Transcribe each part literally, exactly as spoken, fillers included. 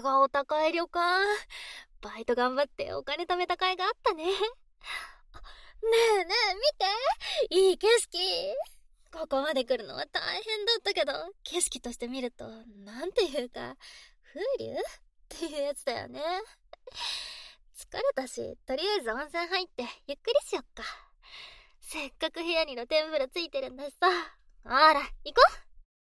がお高い旅館。バイト頑張ってお金貯めた甲斐があったね。ねえねえ見て、いい景色。ここまで来るのは大変だったけど、景色として見るとなんていうか風流っていうやつだよね。疲れたし、とりあえず温泉入ってゆっくりしよっか。せっかく部屋に露天風呂ついてるんだしさ。ほら行こう。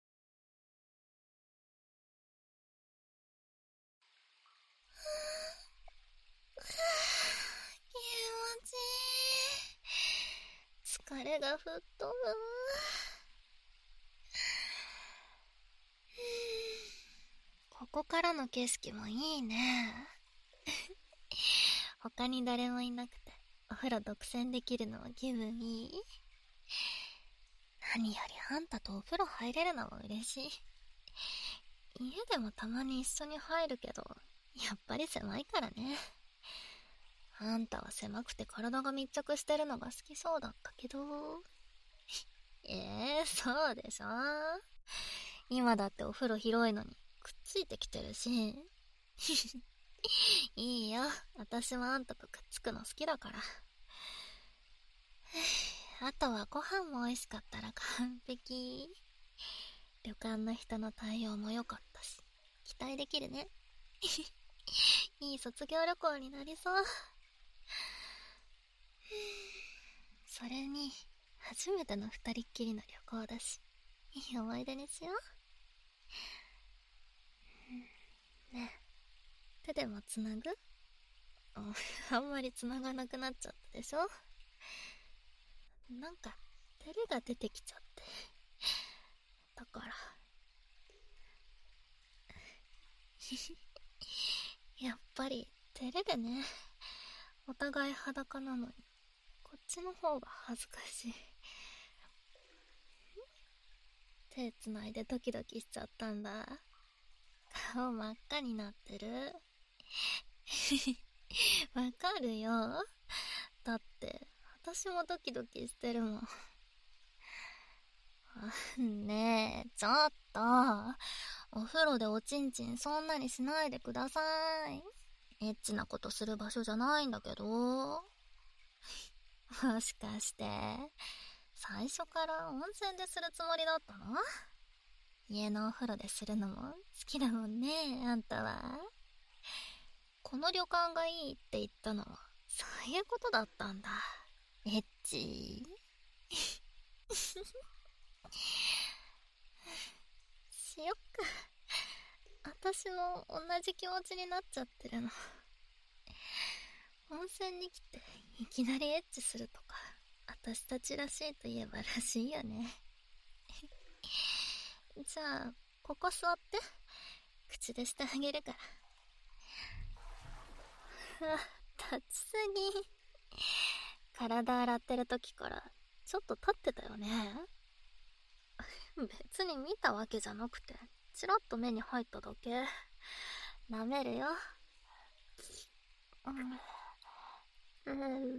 気持ちいい。疲れが吹っ飛ぶ。ここからの景色もいいね。他に誰もいなくてお風呂独占できるのも気分いい。何よりあんたとお風呂入れるのも嬉しい。家でもたまに一緒に入るけど、やっぱり狭いからね。あんたは狭くて体が密着してるのが好きそうだったけど。えー、そうでしょ。今だってお風呂広いのにくっついてきてるし。いいよ、私はあんたとくっつくの好きだから。あとはご飯も美味しかったら完璧。旅館の人の対応も良かったし、期待できるね。いい卒業旅行になりそう。それに初めての二人っきりの旅行だし、いい思い出にしよう。ねえ、手でもつなぐ？あんまりつながなくなっちゃったでしょ。なんか照れが出てきちゃって、だからやっぱり照れるね。お互い裸なのにこっちの方が恥ずかしい。手つないでドキドキしちゃったんだ。顔真っ赤になってる。わかるよ。だって私もドキドキしてるもん。ねえ、ちょっとお風呂でおちんちんそんなにしないでください。エッチなことする場所じゃないんだけど。もしかして最初から温泉でするつもりだったの？家のお風呂でするのも好きだもんね、あんたは。この旅館がいいって言ったのはそういうことだったんだ。エッチしよっか。私も同じ気持ちになっちゃってるの。温泉に来ていきなりエッチするとか、私たちらしいといえばらしいよね。じゃあここ座って、口でしてあげるから。あ、立ちすぎ。体洗ってる時からちょっと立ってたよね。別に見たわけじゃなくて、チラッと目に入っただけ。舐めるよ。うん、うん、うん、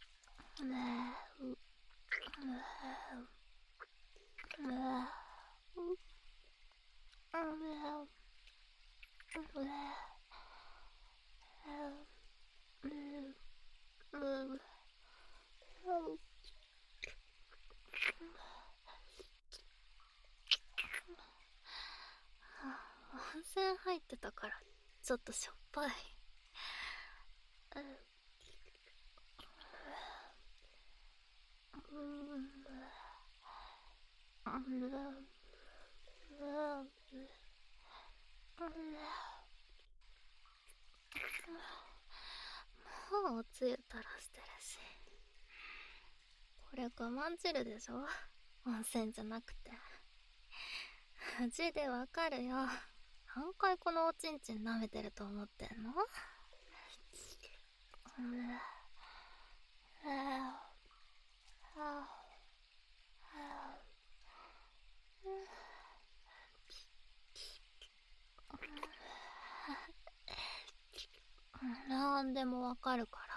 温泉入ってたからちょっとしょっぱい。もうおつゆ垂らしてるし。これ我慢汁でしょ、温泉じゃなくて。味でわかるよ。何回このおちんちん舐めてると思ってんの？なんでもわかるから。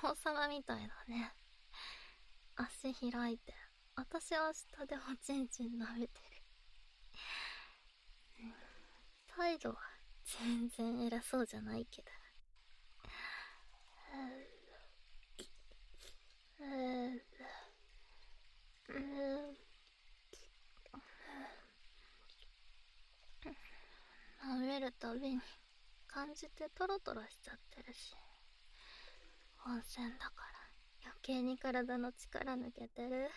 王様みたいだね。足開いて、私は下でおちんちん舐めてる。態度は全然偉そうじゃないけど。舐めるたびに感じてトロトロしちゃってるし、温泉だから余計に体の力抜けてる。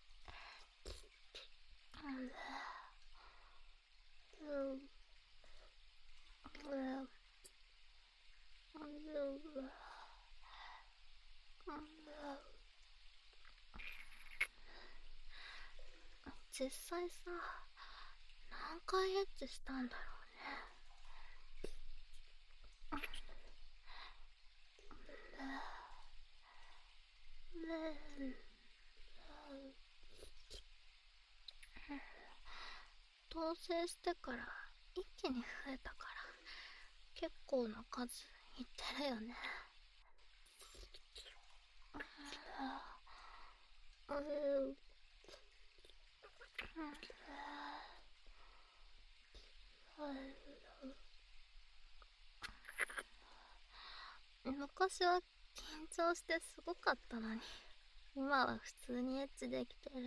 実際さ、何回エッチしたんだろうね。同棲してから一気に増えたから結構な数いってるよね。昔は緊張してすごかったのに、今は普通にエッチできてるよ。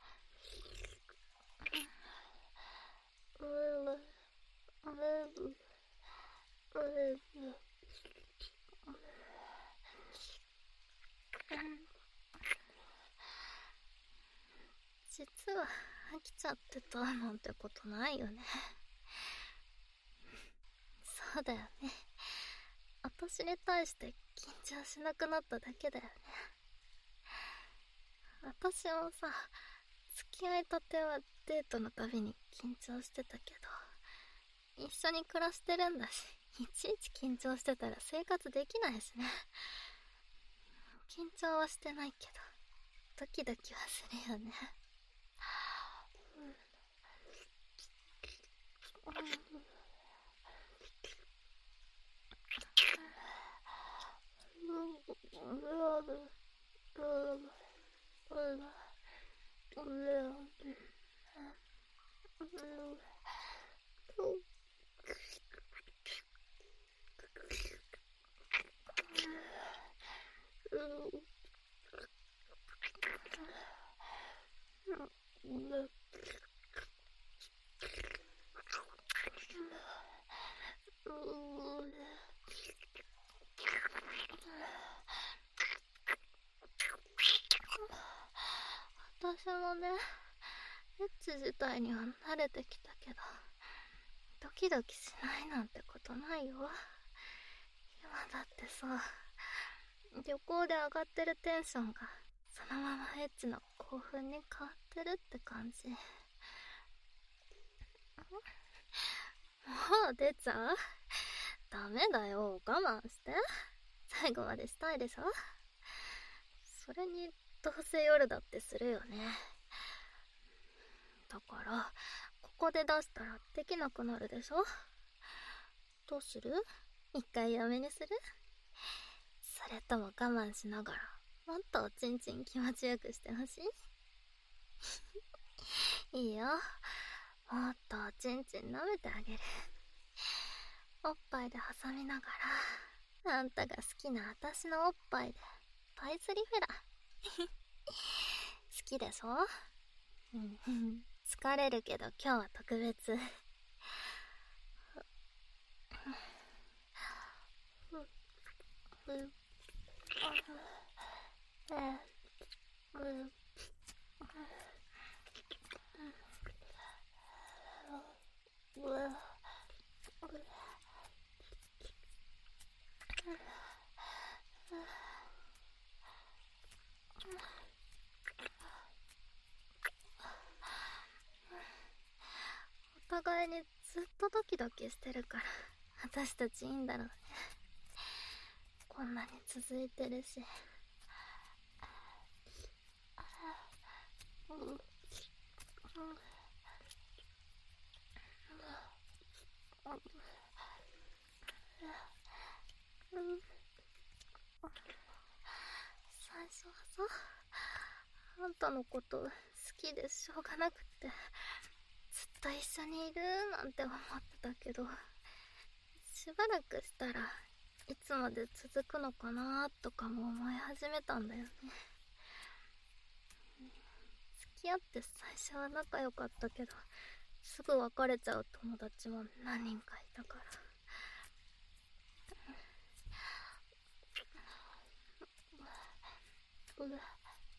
実は飽きちゃってたなんてことないよね。そうだよね。私に対して緊張しなくなっただけだよね。私もさ、付き合いたてはデートのたびに緊張してたけど、一緒に暮らしてるんだし、いちいち緊張してたら生活できないしね。緊張はしてないけど、ドキドキはするよね。私もね、エッチ自体には慣れてきたけど、ドキドキしないなんてことないよ。今だってさ、旅行で上がってるテンションがそのままエッチの興奮に変わってるって感じ。もう出ちゃう？ダメだよ、我慢して。最後までしたいでしょ。それにどうせ夜だってするよね。だからここで出したらできなくなるでしょ。どうする？一回やめにする？それとも我慢しながらもっとおちんちん気持ちよくしてほしい？いいよ、もっとおちんちん舐めてあげる。おっぱいで挟みながら、あんたが好きな私のおっぱいでパイズリフェラ好きでしょ。疲れるけど今日は特別。お互いにずっとドキドキしてるから私たちいいんだろうね。こんなに続いてるし。 さ、あんたのこと好きでしょうがなくって、ずっと一緒にいるなんて思ってたけど、しばらくしたらいつまで続くのかなとかも思い始めたんだよね。付き合って最初は仲良かったけど、すぐ別れちゃう友達も何人かいたから。うう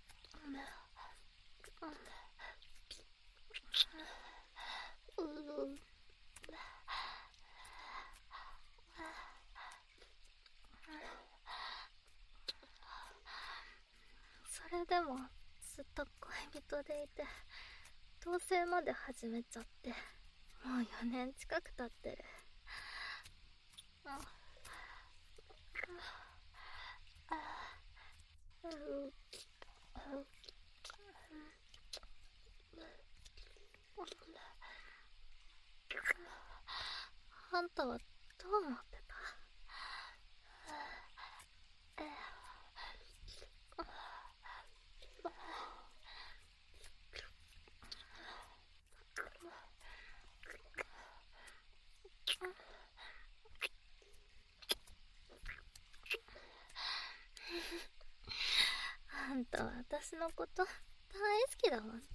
それでもずっと恋人でいて、同棲まで始めちゃって、もうよねん近く経ってる。あんたはどう思ってた？あんたは私のこと大好きだもんね。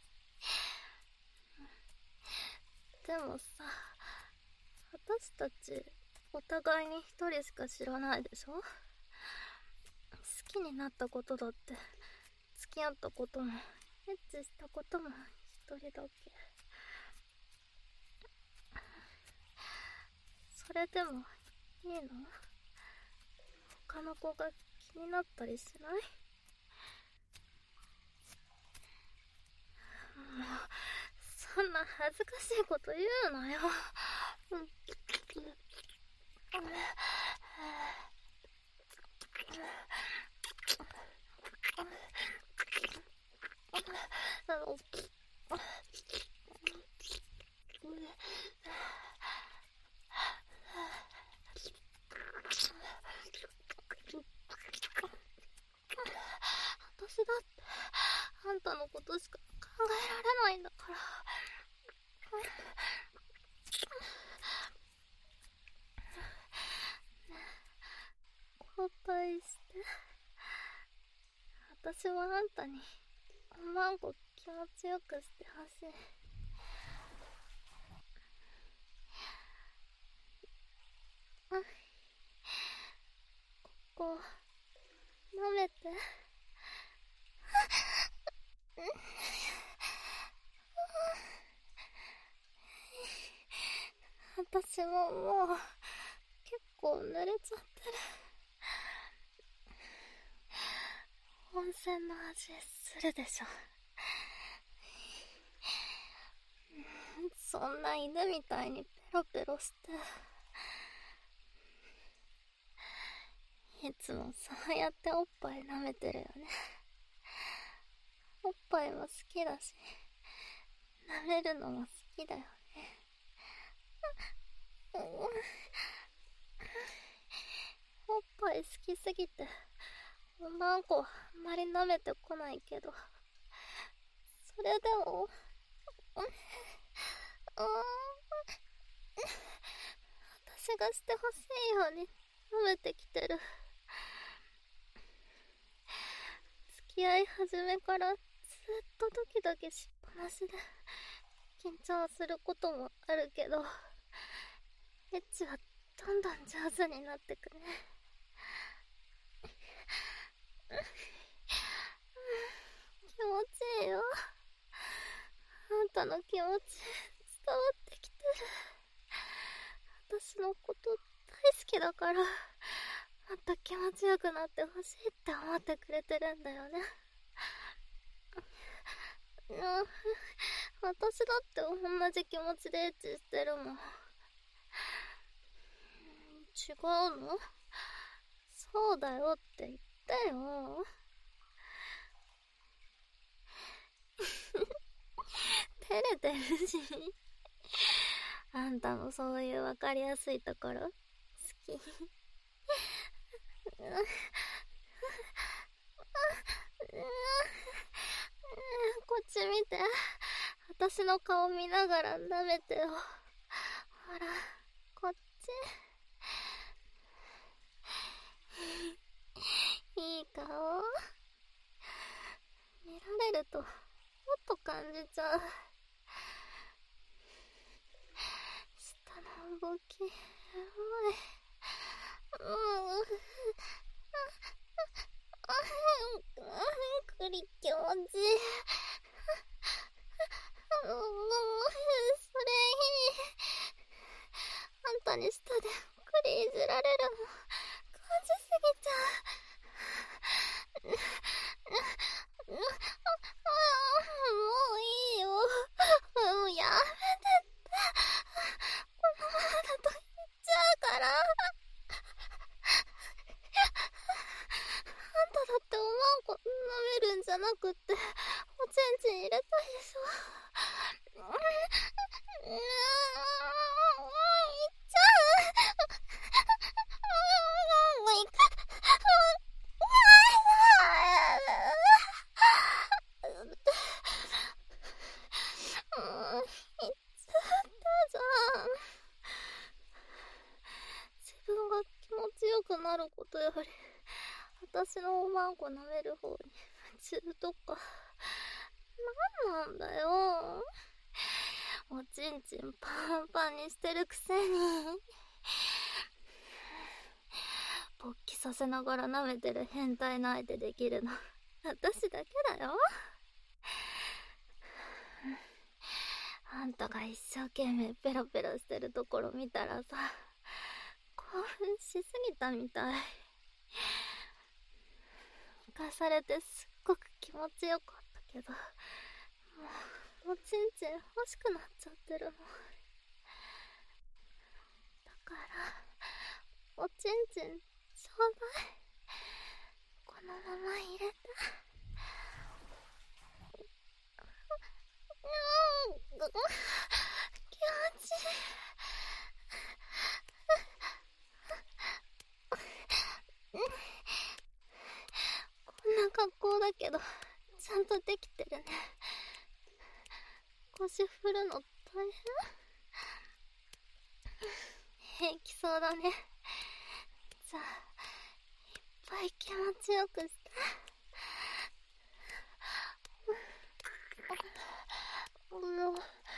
でもさ、私たちお互いに一人しか知らないでしょ？好きになったことだって、付き合ったこともエッチしたことも一人だけ。それでもいいの？他の子が気になったりしない？もうそんな恥ずかしいこと言うなよ。私だってあんたのことしか考えられないんだから。交代して。私はあんたにおまんこ気持ちよくしてほしい。ここ舐めて。私ももう結構濡れちゃってる。温泉の味するでしょ。そんな犬みたいにペロペロして、いつもそうやっておっぱい舐めてるよね。おっぱいも好きだし、舐めるのも好きだよね。おっぱい好きすぎておまんこあんまり舐めてこないけど、それでも私がしてほしいように舐めてきてる。付き合い始めからずっとドキドキしっぱなしで、緊張することもあるけど、エッチはどんどん上手になってくね。気持ちいいよ。あんたの気持ち伝わってきてる。私のこと大好きだから、もっと気持ちよくなってほしいって思ってくれてるんだよね。私だって同じ気持ちでエッチしてるもん。違うの？そうだよって言ったよ。照れてるし。あんたもそういうわかりやすいところ好き。 見て。私の顔見ながら舐めてよ。ほら、こっち。いい顔。見られるともっと感じちゃう。舌の動きエロい。うん。くり気持ちいい。それいい。あんたに舌でくりいじられるの感じすぎちゃう。もういいよ。もうやめてって。このままだと言っちゃうから。あんただっておまんこ舐めるんじゃなくっておちんちん入れたいでしょ。うん、うん、もういっちゃう。もういく。うん、いっちゃったじゃん。自分が気持ちよくなることより私のおまんこ舐める方に夢中とか。なんなんだよ。おちんちんパンパンにしてるくせに勃起させながら舐めてる変態な相手できるの私だけだよ。あんたが一生懸命ペロペロしてるところ見たらさ、興奮しすぎたみたい。生かされてすっごく気持ちよかったけど、もうおちんちん欲しくなっちゃってるの。だからおちんちんちょうだい。このまま入れて。うん、気持ちいい。こんな格好だけどちゃんとできてるね。腰振るの大変？平気そうだね。じゃあいっぱい気持ちよくして。うん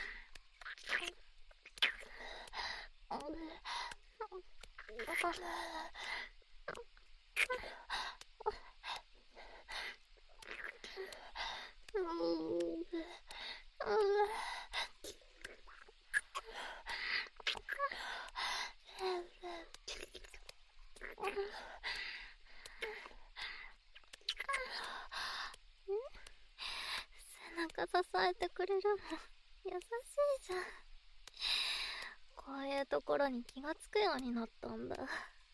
背中支えてくれるの優しいじゃん。こういうところに気がつくようになったんだ。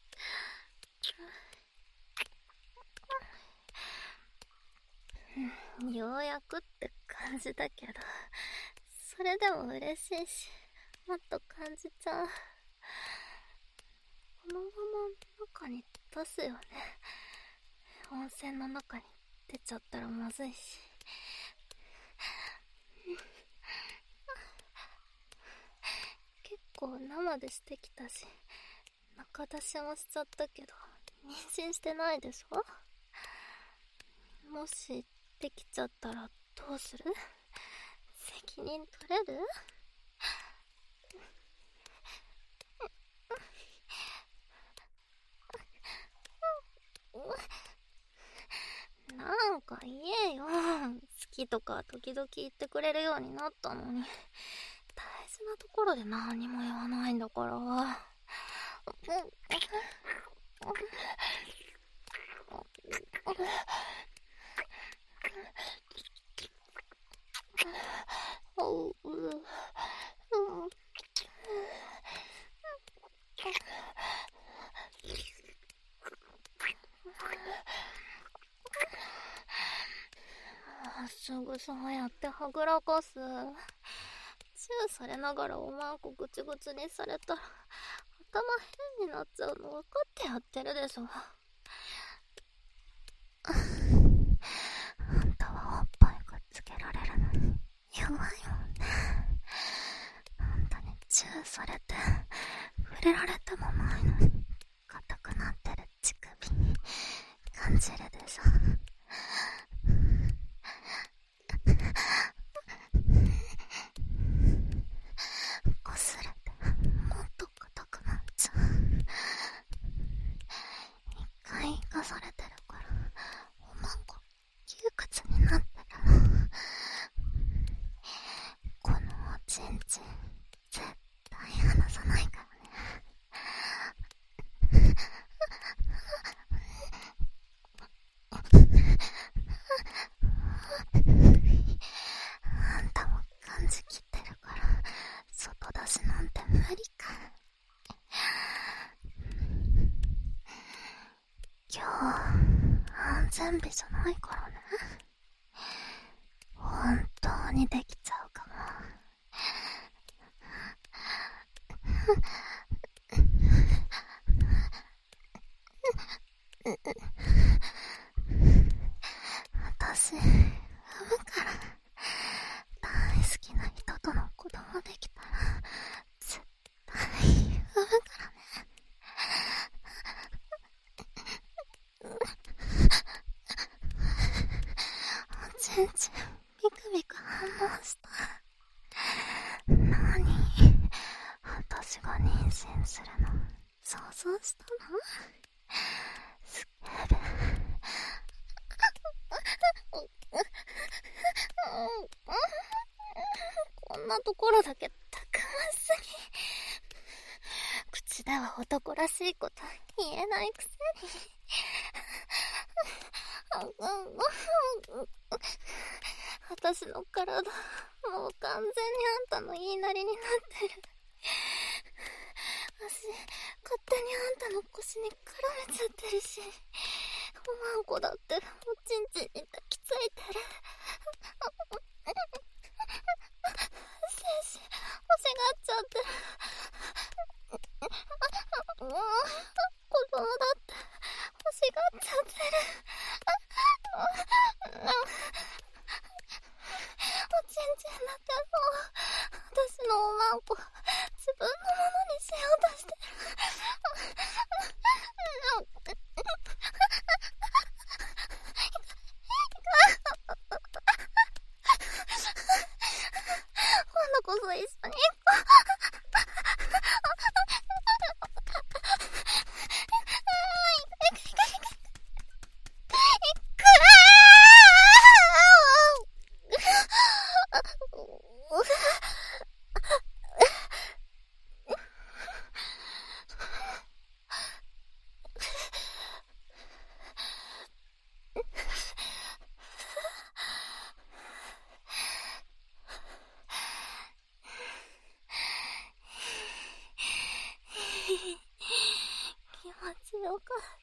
ようやくって感じだけど、それでも嬉しいし、もっと感じちゃう。このまま中に出すよね。温泉の中に出ちゃったらまずいし。結構生でしてきたし、中出しもしちゃったけど、妊娠してないでしょ？もしできちゃったらどうする？責任取れる？なんか言えよ。好きとか時々言ってくれるようになったのに、大事なところで何も言わないんだから。すぐそうやってはぐらかす。チューされながらおまんこぐちぐちにされたら頭変になっちゃうの分かってやってるでしょ。あんたはおっぱいくっつけられるのにされて触れられてもないのに硬くなってる乳首に感じるでしょ。こすれてもっと硬くなっちゃう。一回生かされてるからおまんこ窮屈になってるの。このおちんちん絶対離さないからね。あんたも感じきってるから外出しなんて無理か。今日安全日じゃないからね。本当にできちゃうかも。私、産むから。大好きな人との子供できたら、絶対産むからね。おちんちん、ビクビク反応した。なに？私が妊娠するの想像したの？スケベ。こんなところだけたくますぎ。口では男らしいこと言えないくせに。私の体もう完全にあんたの言いなりになってる。足勝手にあんたの腰に絡めちゃってるし、おまんこだっておちんちんに抱きついてる。精子欲しがっちゃってる。もう子供だって欲しがっちゃってる。おちんちんだってもう私のおまんこ自分のものにしようとしてる。今度こそ一緒に行こ気持ちよかった。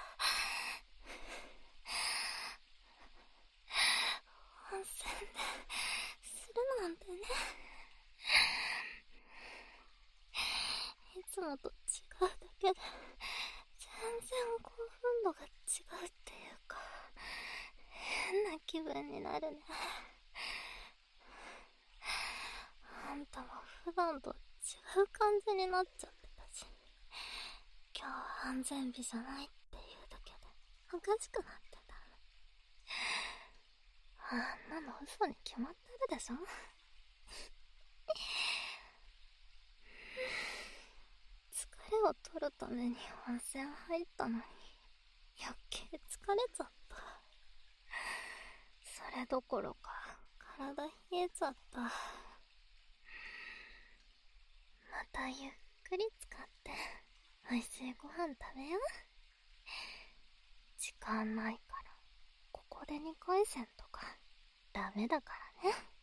温泉でするなんてね。いつもと違うだけで全然興奮度が違うっていうか、変な気分になるね。あんたも普段と違う感じになっちゃってたし、今日安全日じゃないっていうだけでおかしくなってた。あんなの嘘に決まってるでしょ。疲れを取るために温泉入ったのに余計疲れちゃった。それどころか体冷えちゃった。またゆっくり使って美味しいご飯食べよう。時間ないからここでにかい戦とかダメだからね。